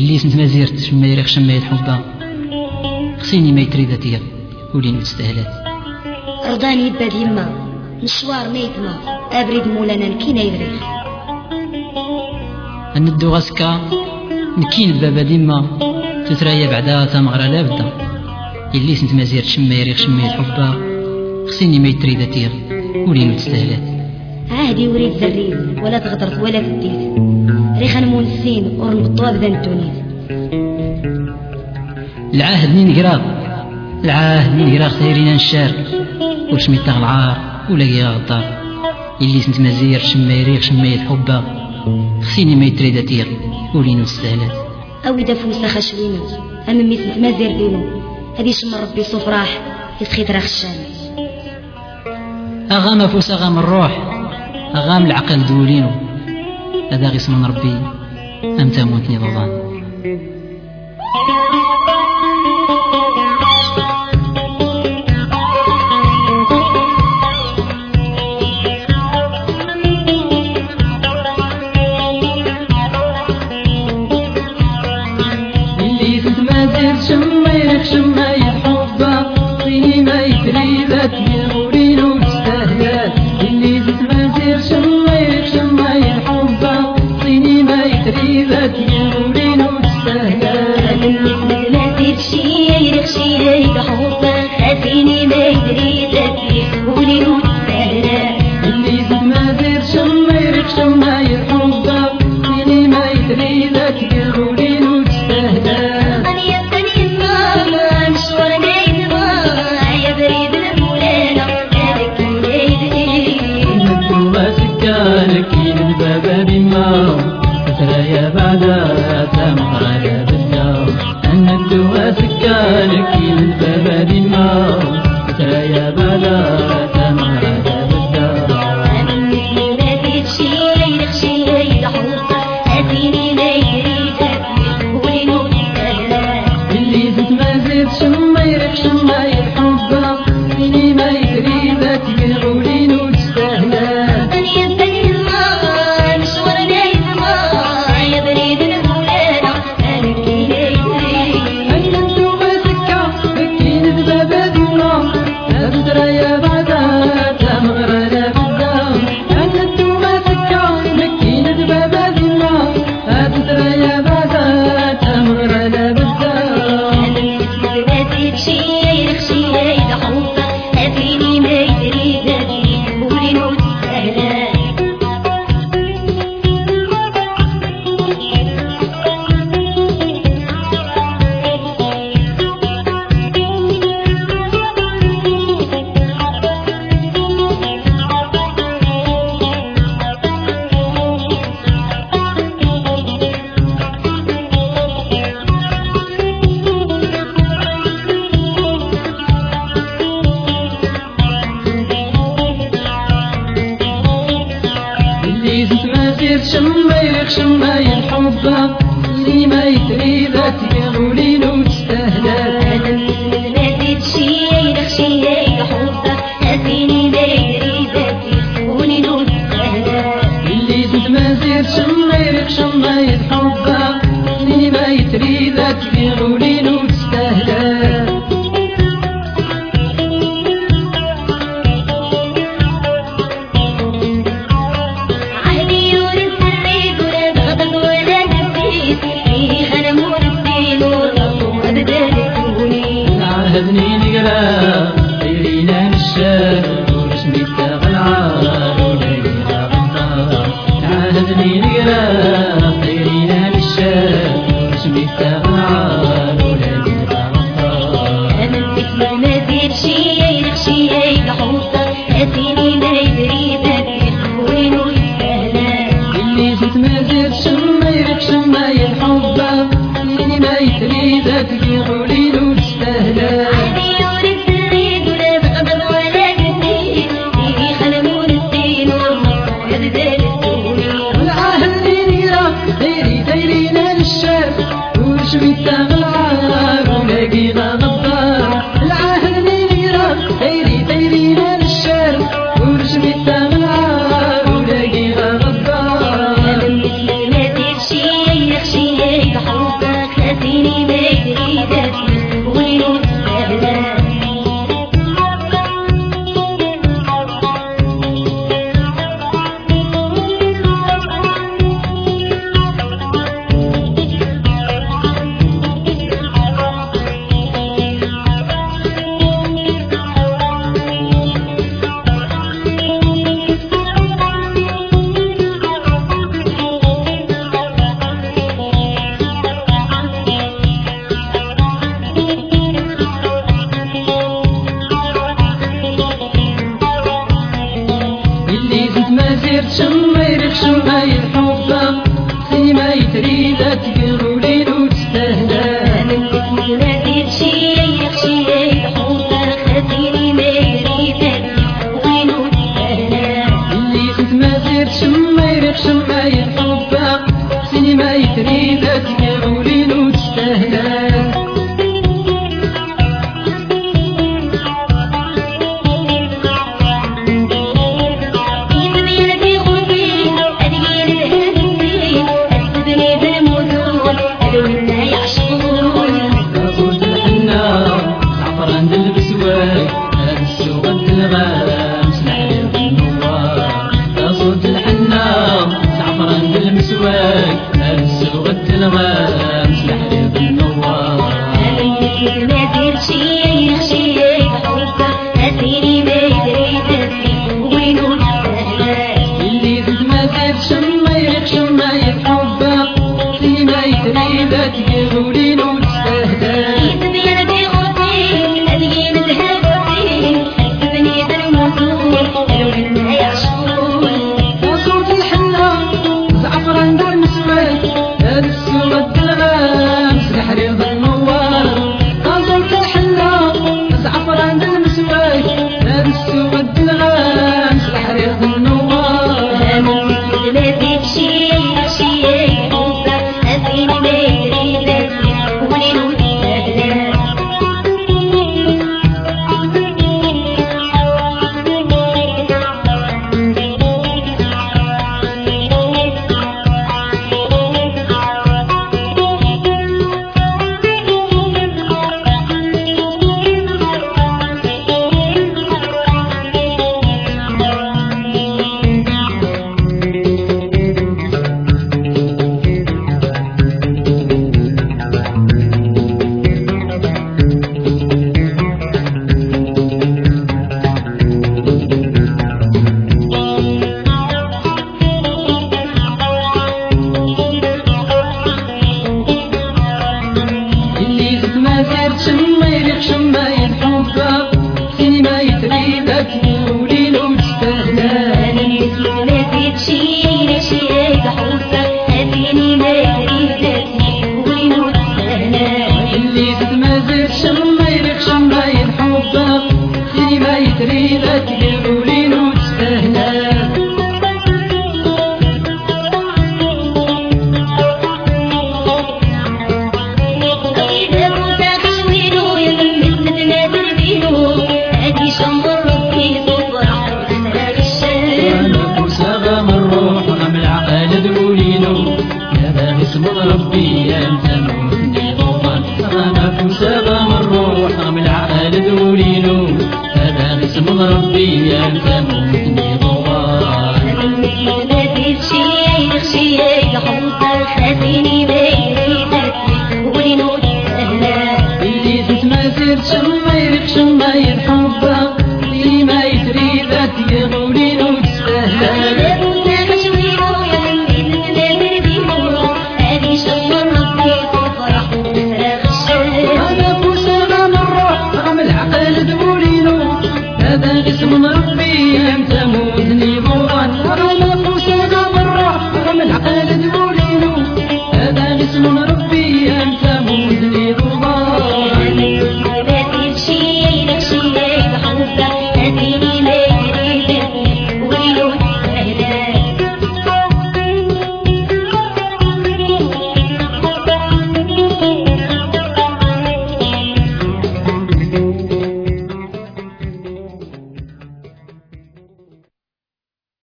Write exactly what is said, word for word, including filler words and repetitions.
اللي سنت ما زيرت شما يريخ شما يتحبها خصيني ما يتريداتيا ولين تستاهلات رضاني يبا ديما مشوار ميتما ابريد مولانا نكينا يدريخ ندو غاسكا نكين بابا ديما تترايا بعدا تمغرا لابدا اللي سنت ما زيرت شما يريخ شما يتحبها خصيني ما يتريداتيا ولين تستاهلات عادي وريد زريد ولا تغدرت ولا فديت ريخا نمون السين ورنبطوها بدا نتونيت العاهد نين قراض العاهد نين قراض خيرين نشار وش ميتاغ العار ولا كيغا غدار اللي سنت مزير شما يريغ شما يتحبها خصيني ما يتريداتير ولين نستاهلات او اذا فوسا خشوينو اما مي سنت مزير دينو هذي شم ربي صفراح يسخيت راه خشان اغام فوس اغام الروح اغام العقل دولينو هذا غير من ربي ام تموتني ضغان اللي سنت ما زير شما يريخ شما يحبها صيني ما يتريدات يغورين وتستاهلات اللي سنت ما زير شما يريخ شما يحبها صيني ما يتريدات يغورين وتستاهلات ما زير شي يريخ شي يحبها خافيني ما يتريدات يغورين وتستاهلات اللي سنت ما زير شما يريخ شما يحبها صيني ما يتريدات يغورين وتستاهلات لكن البابا بما تترايا بعدها تمغرا بالدار أن الدوا سكانك البابا بما تترايا بعدها تمغرا بالدار ما في شي يريخ شي يحبها هاتيني ما يريدك يقولين وتستاهلات اللي زدت ما زيد شما يريخ شما يحبها فيني ما يريدك يقولين وتستاهلات شما يريخ شما يحبها اللي ما يتريدات يغولين وتستاهلات هذا من ما زيد شي يريخ شي يحبها هاتيني ما يريدات يغولين وتستاهلات اللي زد ما زيد شما يريخ شما يحبها اللي ما يتريدات يغولين وتستاهلات عهدني نقرا ديرينا نشار ورسمي تاغ العار ولقينا غدار عهدني نقرا ديرينا نشار ورسمي تاغ العار ولقينا غدار انا الاسم ما زيد شي يريخ شي يحبها هاتيني ما يريدك يقولين وتستاهلات اللي زدت ما زيد شما يريخ شما يحبها اللي ما يتريدك يقولين وتستاهلات ميتاغ العار ولاقينا غدار العهد نيرا خيري خيرينا للشر ورش ميتاغ العار ولاقينا غدار مثل ما دير شي يريخ شي يحبها ما يتريدك يغولين وتستاهلك ربي